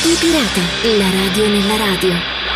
Radio Pirata, la radio nella radio.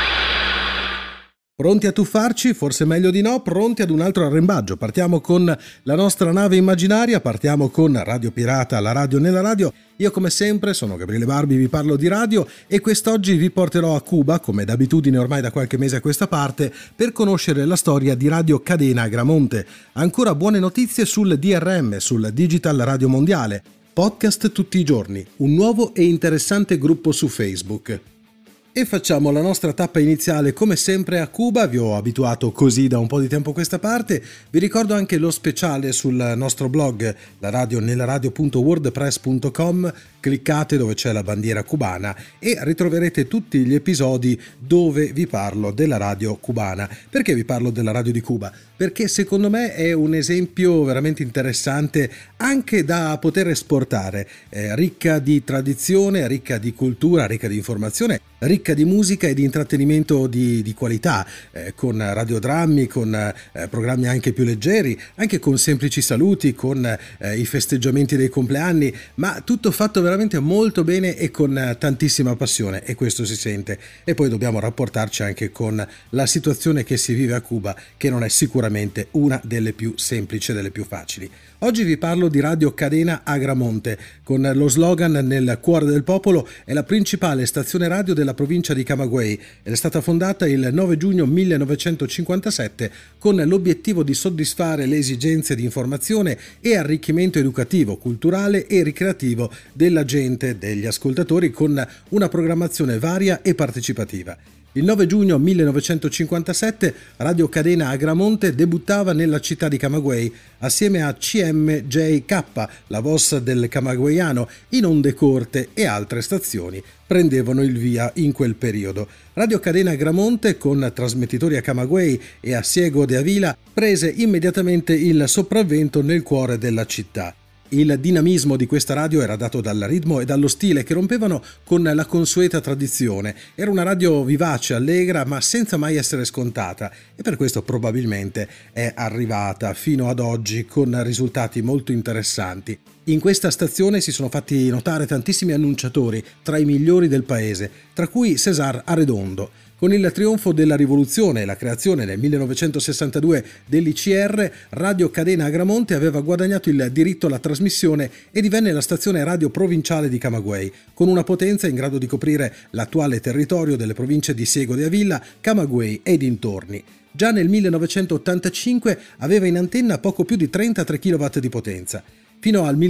Pronti a tuffarci? Forse meglio di no, pronti ad un altro arrembaggio. Partiamo con la nostra nave immaginaria, partiamo con Radio Pirata, la radio nella radio. Io come sempre sono Gabriele Barbi, vi parlo di radio e quest'oggi vi porterò a Cuba, come d'abitudine ormai da qualche mese a questa parte, per conoscere la storia di Radio Cadena Agramonte. Ancora buone notizie sul DRM, sul Digital Radio Mondiale. Podcast tutti i giorni, un nuovo e interessante gruppo su Facebook. E facciamo la nostra tappa iniziale come sempre a Cuba, vi ho abituato così da un po' di tempo a questa parte, vi ricordo anche lo speciale sul nostro blog, la radio nella radio.wordpress.com, cliccate dove c'è la bandiera cubana e ritroverete tutti gli episodi dove vi parlo della radio cubana. Perché vi parlo della radio di Cuba? Perché secondo me è un esempio veramente interessante anche da poter esportare, ricca di tradizione, ricca di cultura, ricca di informazione, ricca di musica e di intrattenimento di qualità, con radiodrammi, con programmi anche più leggeri, anche con semplici saluti, con i festeggiamenti dei compleanni, ma tutto fatto veramente molto bene e con tantissima passione, e questo si sente. E poi dobbiamo rapportarci anche con la situazione che si vive a Cuba, che non è sicuramente una delle più semplici e delle più facili. Oggi vi parlo di Radio Cadena Agramonte, con lo slogan "Nel cuore del popolo", è la principale stazione radio della provincia di Camagüey ed è stata fondata il 9 giugno 1957 con l'obiettivo di soddisfare le esigenze di informazione e arricchimento educativo, culturale e ricreativo della gente, degli ascoltatori, con una programmazione varia e partecipativa. Il 9 giugno 1957 Radio Cadena Agramonte debuttava nella città di Camagüey assieme a CMJK, la voce del camagüeyano, in onde corte, e altre stazioni prendevano il via in quel periodo. Radio Cadena Agramonte, con trasmettitori a Camagüey e a Ciego de Ávila, prese immediatamente il sopravvento nel cuore della città. Il dinamismo di questa radio era dato dal ritmo e dallo stile che rompevano con la consueta tradizione. Era una radio vivace, allegra, ma senza mai essere scontata, e per questo probabilmente è arrivata fino ad oggi con risultati molto interessanti. In questa stazione si sono fatti notare tantissimi annunciatori, tra i migliori del paese, tra cui César Arredondo. Con il trionfo della rivoluzione e la creazione nel 1962 dell'ICR, Radio Cadena Agramonte aveva guadagnato il diritto alla trasmissione e divenne la stazione radio provinciale di Camagüey, con una potenza in grado di coprire l'attuale territorio delle province di Ciego de Ávila, Camagüey e dintorni. Già nel 1985 aveva in antenna poco più di 33 kW di potenza. Fino al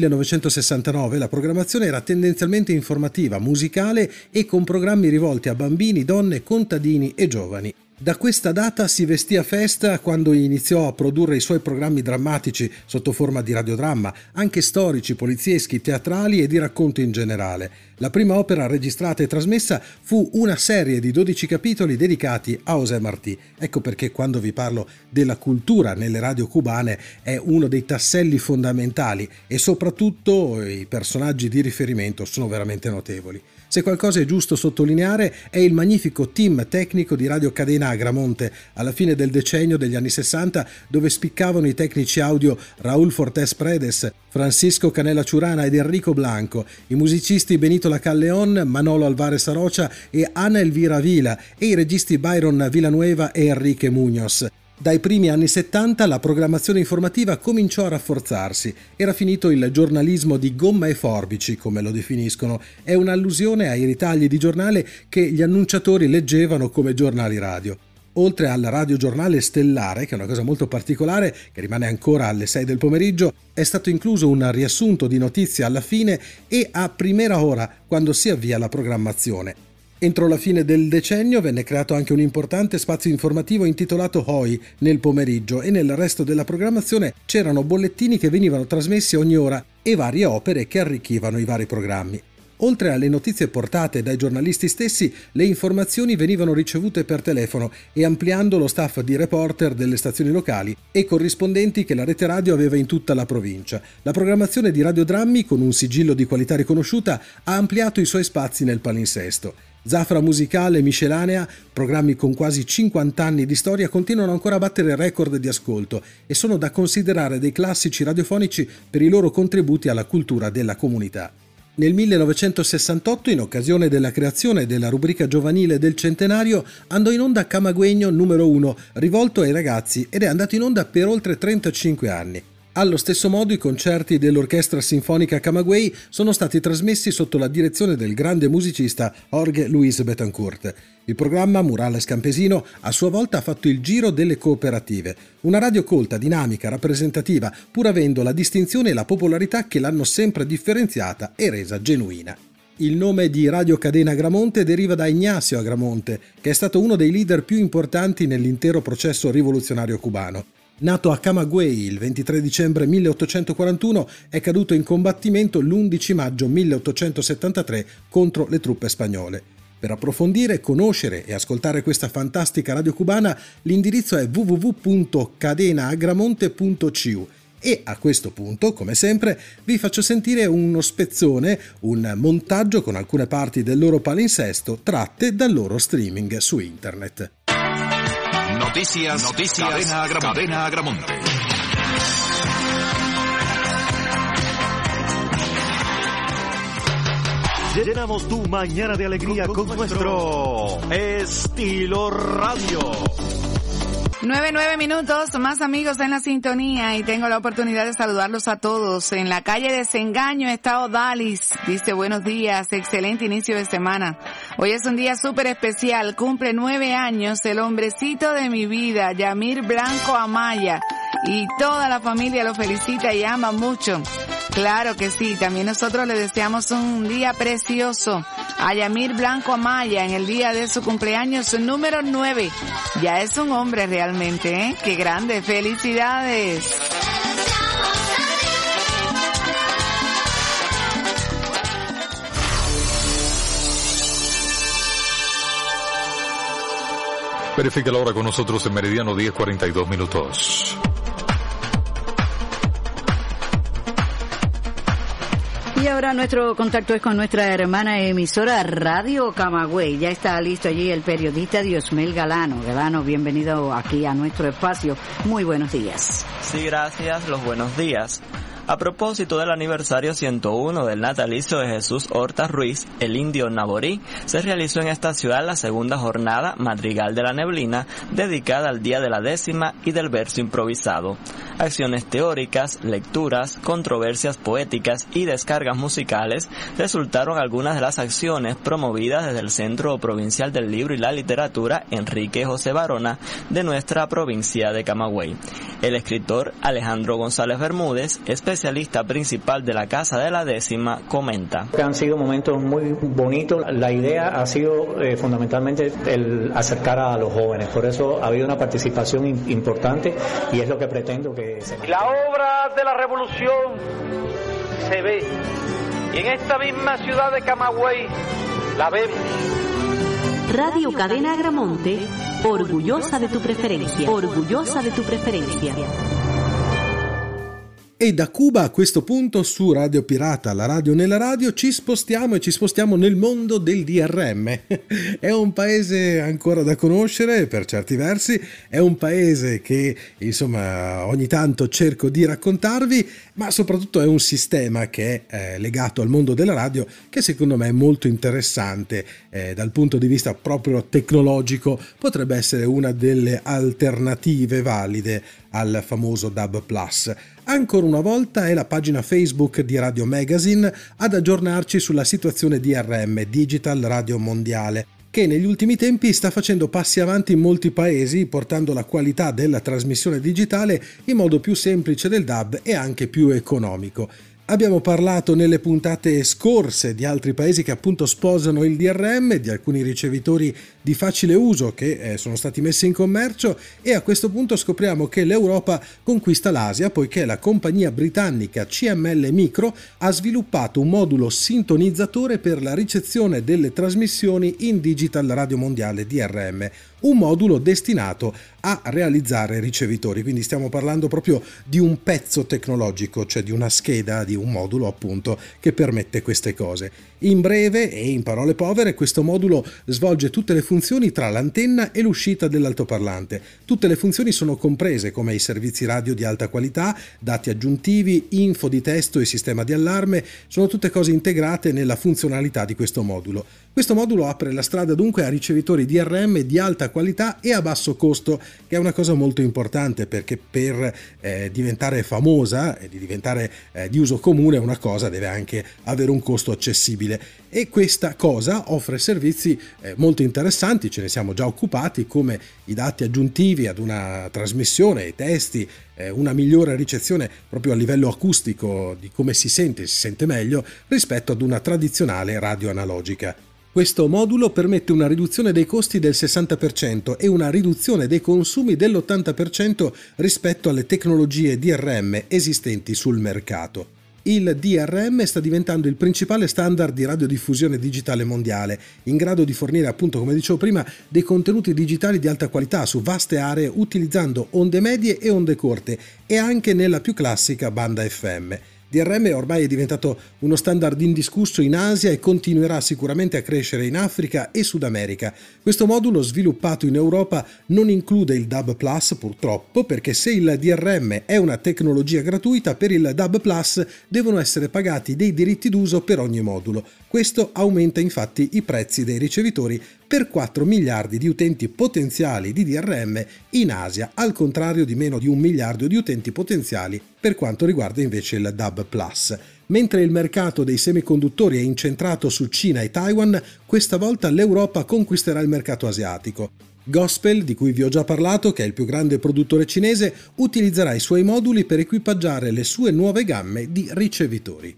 1969 la programmazione era tendenzialmente informativa, musicale e con programmi rivolti a bambini, donne, contadini e giovani. Da questa data si vestì a festa quando iniziò a produrre i suoi programmi drammatici sotto forma di radiodramma, anche storici, polizieschi, teatrali e di racconto in generale. La prima opera registrata e trasmessa fu una serie di 12 capitoli dedicati a José Martí. Ecco perché quando vi parlo della cultura nelle radio cubane è uno dei tasselli fondamentali, e soprattutto i personaggi di riferimento sono veramente notevoli. Se qualcosa è giusto sottolineare è il magnifico team tecnico di Radio Cadena Agramonte alla fine del decennio degli anni 60, dove spiccavano i tecnici audio Raúl Fortés Predes, Francisco Canela Ciurana ed Enrico Blanco, i musicisti Benito Lacalleón, Manolo Alvarez Arocha e Ana Elvira Vila, e i registi Byron Villanueva e Enrique Muñoz. Dai primi anni 70 la programmazione informativa cominciò a rafforzarsi. Era finito il giornalismo di gomma e forbici, come lo definiscono. È un'allusione ai ritagli di giornale che gli annunciatori leggevano come giornali radio. Oltre al radiogiornale stellare, che è una cosa molto particolare, che rimane ancora alle 6 del pomeriggio, è stato incluso un riassunto di notizie alla fine e a primera ora, quando si avvia la programmazione. Entro la fine del decennio venne creato anche un importante spazio informativo intitolato Hoi nel pomeriggio, e nel resto della programmazione c'erano bollettini che venivano trasmessi ogni ora e varie opere che arricchivano i vari programmi. Oltre alle notizie portate dai giornalisti stessi, le informazioni venivano ricevute per telefono e ampliando lo staff di reporter delle stazioni locali e corrispondenti che la rete radio aveva in tutta la provincia. La programmazione di radiodrammi, con un sigillo di qualità riconosciuta, ha ampliato i suoi spazi nel palinsesto. Zafra musicale e miscelanea, programmi con quasi 50 anni di storia, continuano ancora a battere record di ascolto e sono da considerare dei classici radiofonici per i loro contributi alla cultura della comunità. Nel 1968, in occasione della creazione della rubrica giovanile del centenario, andò in onda Camagüeño numero 1, rivolto ai ragazzi, ed è andato in onda per oltre 35 anni. Allo stesso modo i concerti dell'Orchestra Sinfonica Camagüey sono stati trasmessi sotto la direzione del grande musicista Jorge Luis Betancourt. Il programma Murales Campesino a sua volta ha fatto il giro delle cooperative, una radio colta, dinamica, rappresentativa, pur avendo la distinzione e la popolarità che l'hanno sempre differenziata e resa genuina. Il nome di Radio Cadena Agramonte deriva da Ignacio Agramonte, che è stato uno dei leader più importanti nell'intero processo rivoluzionario cubano. Nato a Camagüey il 23 dicembre 1841, è caduto in combattimento l'11 maggio 1873 contro le truppe spagnole. Per approfondire, conoscere e ascoltare questa fantastica radio cubana, l'indirizzo è www.cadenaagramonte.cu e a questo punto, come sempre, vi faccio sentire uno spezzone, un montaggio con alcune parti del loro palinsesto tratte dal loro streaming su internet. Noticias Cadena Agramonte. Llenamos tu mañana de alegría con nuestro Estilo Radio. 9 minutos, más amigos en la sintonía, y tengo la oportunidad de saludarlos a todos. En la calle Desengaño está Odalis, dice buenos días, excelente inicio de semana. Hoy es un día súper especial, cumple 9 años el hombrecito de mi vida, Yamir Blanco Amaya, y toda la familia lo felicita y ama mucho. Claro que sí, también nosotros le deseamos un día precioso a Yamir Blanco Amaya en el día de su cumpleaños número 9. Ya es un hombre realmente, ¿eh? ¡Qué grande! ¡Felicidades! Verifica la hora con nosotros en Meridiano 10:42 minutos. Y ahora nuestro contacto es con nuestra hermana emisora Radio Camagüey. Ya está listo allí el periodista Diosmel Galano. Galano, bienvenido aquí a nuestro espacio. Muy buenos días. Sí, gracias. Los buenos días. A propósito del aniversario 101 del natalicio de Jesús Horta Ruiz, el indio naborí, se realizó en esta ciudad la segunda jornada Madrigal de la Neblina, dedicada al Día de la Décima y del Verso Improvisado. Acciones teóricas, lecturas, controversias poéticas y descargas musicales resultaron algunas de las acciones promovidas desde el Centro Provincial del Libro y la Literatura Enrique José Barona de nuestra provincia de Camagüey. El escritor Alejandro González Bermúdez, especialista principal de la Casa de la Décima, comenta. Han sido momentos muy bonitos. La idea ha sido fundamentalmente el acercar a los jóvenes. Por eso ha habido una participación importante y es lo que pretendo que se... La obra de la revolución se ve y en esta misma ciudad de Camagüey la vemos. Radio Cadena Agramonte, orgullosa de tu preferencia. Orgullosa de tu preferencia. E da Cuba a questo punto su Radio Pirata, la radio nella radio, ci spostiamo nel mondo del DRM. È un paese ancora da conoscere per certi versi, è un paese che insomma ogni tanto cerco di raccontarvi, ma soprattutto è un sistema che è legato al mondo della radio che secondo me è molto interessante dal punto di vista proprio tecnologico, potrebbe essere una delle alternative valide al famoso DAB+. Ancora una volta è la pagina Facebook di Radio Magazine ad aggiornarci sulla situazione DRM, Digital Radio Mondiale, che negli ultimi tempi sta facendo passi avanti in molti paesi, portando la qualità della trasmissione digitale in modo più semplice del DAB e anche più economico. Abbiamo parlato nelle puntate scorse di altri paesi che appunto sposano il DRM, di alcuni ricevitori di facile uso che sono stati messi in commercio, e a questo punto scopriamo che l'Europa conquista l'Asia poiché la compagnia britannica CML Micro ha sviluppato un modulo sintonizzatore per la ricezione delle trasmissioni in Digital Radio Mondiale DRM, un modulo destinato a realizzare ricevitori, quindi stiamo parlando proprio di un pezzo tecnologico, cioè di una scheda, di un modulo appunto che permette queste cose. In breve e in parole povere, questo modulo svolge tutte le funzioni tra l'antenna e l'uscita dell'altoparlante. Tutte le funzioni sono comprese, come i servizi radio di alta qualità, dati aggiuntivi, info di testo e sistema di allarme, sono tutte cose integrate nella funzionalità di questo modulo. Questo modulo apre la strada dunque a ricevitori DRM di alta qualità e a basso costo, che è una cosa molto importante, perché per diventare famosa e di diventare di uso comune una cosa deve anche avere un costo accessibile, e questa cosa offre servizi molto interessanti, ce ne siamo già occupati, come i dati aggiuntivi ad una trasmissione, i testi, una migliore ricezione proprio a livello acustico di come si sente meglio rispetto ad una tradizionale radio analogica. Questo modulo permette una riduzione dei costi del 60% e una riduzione dei consumi dell'80% rispetto alle tecnologie DRM esistenti sul mercato. Il DRM sta diventando il principale standard di radiodiffusione digitale mondiale, in grado di fornire, appunto, come dicevo prima, dei contenuti digitali di alta qualità su vaste aree utilizzando onde medie e onde corte e anche nella più classica banda FM. DRM ormai è diventato uno standard indiscusso in Asia e continuerà sicuramente a crescere in Africa e Sud America. Questo modulo sviluppato in Europa non include il DAB+, purtroppo, perché se il DRM è una tecnologia gratuita, per il DAB+ devono essere pagati dei diritti d'uso per ogni modulo. Questo aumenta infatti i prezzi dei ricevitori per 4 miliardi di utenti potenziali di DRM in Asia, al contrario di meno di 1 miliardo di utenti potenziali per quanto riguarda invece il DAB+. Mentre il mercato dei semiconduttori è incentrato su Cina e Taiwan, questa volta l'Europa conquisterà il mercato asiatico. Gospel, di cui vi ho già parlato, che è il più grande produttore cinese, utilizzerà i suoi moduli per equipaggiare le sue nuove gamme di ricevitori.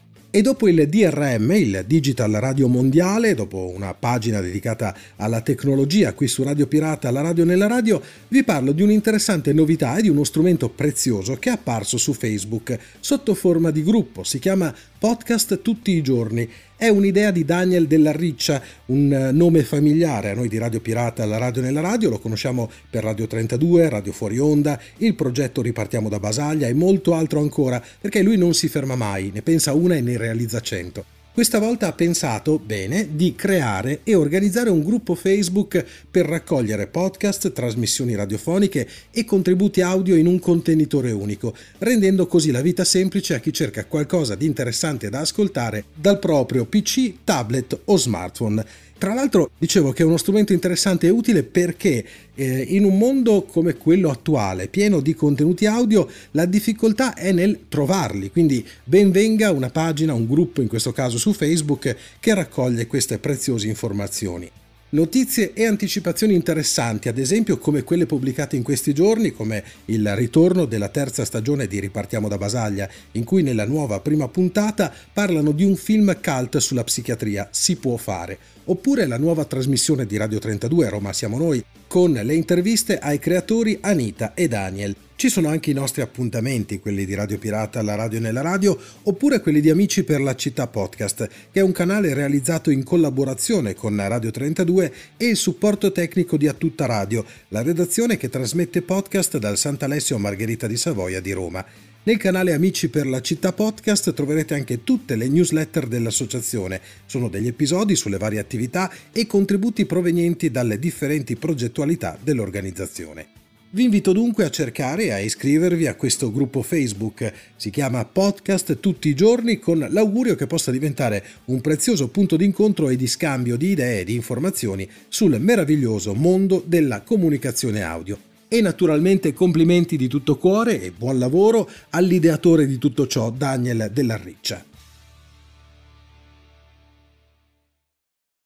E dopo il DRM, il Digital Radio Mondiale, dopo una pagina dedicata alla tecnologia qui su Radio Pirata, la radio nella radio, vi parlo di un'interessante novità e di uno strumento prezioso che è apparso su Facebook sotto forma di gruppo. Si chiama Podcast Tutti i Giorni. È un'idea di Daniel Della Riccia, un nome familiare a noi di Radio Pirata, la radio nella radio, lo conosciamo per Radio 32, Radio Fuori Onda, il progetto Ripartiamo da Basaglia e molto altro ancora, perché lui non si ferma mai, ne pensa una e ne realizza 100. Questa volta ha pensato, bene, di creare e organizzare un gruppo Facebook per raccogliere podcast, trasmissioni radiofoniche e contributi audio in un contenitore unico, rendendo così la vita semplice a chi cerca qualcosa di interessante da ascoltare dal proprio PC, tablet o smartphone. Tra l'altro dicevo che è uno strumento interessante e utile perché in un mondo come quello attuale, pieno di contenuti audio, la difficoltà è nel trovarli, quindi ben venga una pagina, un gruppo, in questo caso su Facebook, che raccoglie queste preziose informazioni. Notizie e anticipazioni interessanti, ad esempio come quelle pubblicate in questi giorni, come il ritorno della terza stagione di Ripartiamo da Basaglia, in cui nella nuova prima puntata parlano di un film cult sulla psichiatria, Si può fare, oppure la nuova trasmissione di Radio 32, Roma siamo noi, con le interviste ai creatori Anita e Daniel. Ci sono anche i nostri appuntamenti, quelli di Radio Pirata, la radio nella radio, oppure quelli di Amici per la Città Podcast, che è un canale realizzato in collaborazione con Radio 32 e il supporto tecnico di A Tutta Radio, la redazione che trasmette podcast dal Sant'Alessio Margherita di Savoia di Roma. Nel canale Amici per la Città Podcast troverete anche tutte le newsletter dell'associazione. Sono degli episodi sulle varie attività e contributi provenienti dalle differenti progettualità dell'organizzazione. Vi invito dunque a cercare e a iscrivervi a questo gruppo Facebook. Si chiama Podcast Tutti i Giorni, con l'augurio che possa diventare un prezioso punto d'incontro e di scambio di idee e di informazioni sul meraviglioso mondo della comunicazione audio. E naturalmente complimenti di tutto cuore e buon lavoro all'ideatore di tutto ciò, Daniel Della Riccia.